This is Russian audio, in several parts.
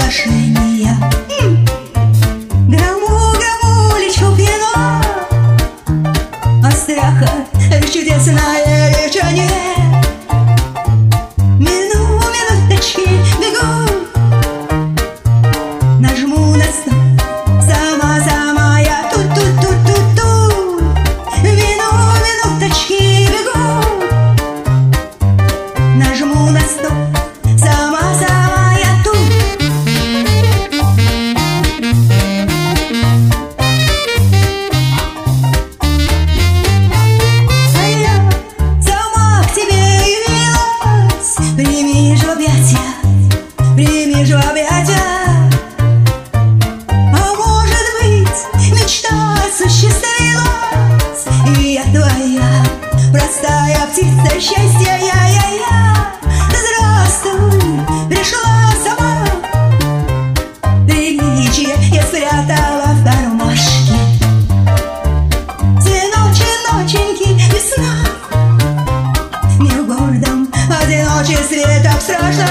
приглашения. Грому лечу пьяно от страха в чудесное вечернее. Минуточки бегут, нажму на стоп, сама я тут. Минуточки бегут, нажму на стоп, сама я тут. А я сама к тебе явилась, прими же в объятия. А может быть, мечта осуществилась, и я твоя простая птица счастья. Здравствуй, пришла сама. Приличие я спрятала в кармашке. Ноченьки весна, не в гордом одиночестве так страшно.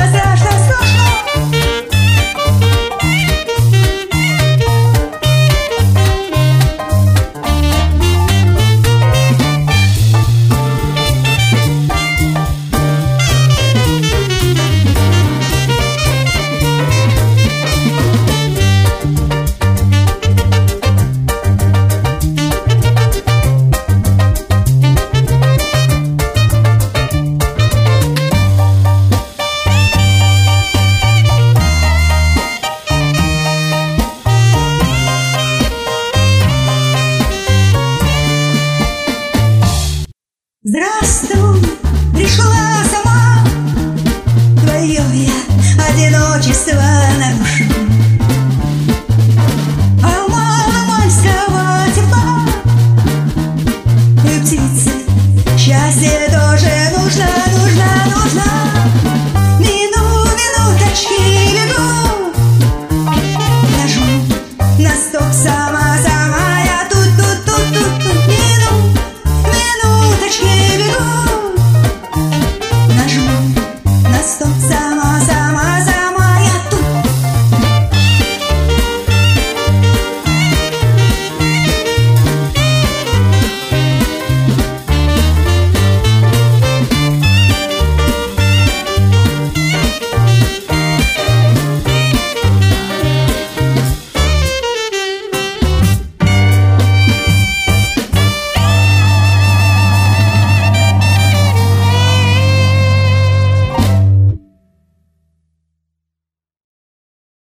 Здравствуй, пришла сама. Твое я одиночество нарушила.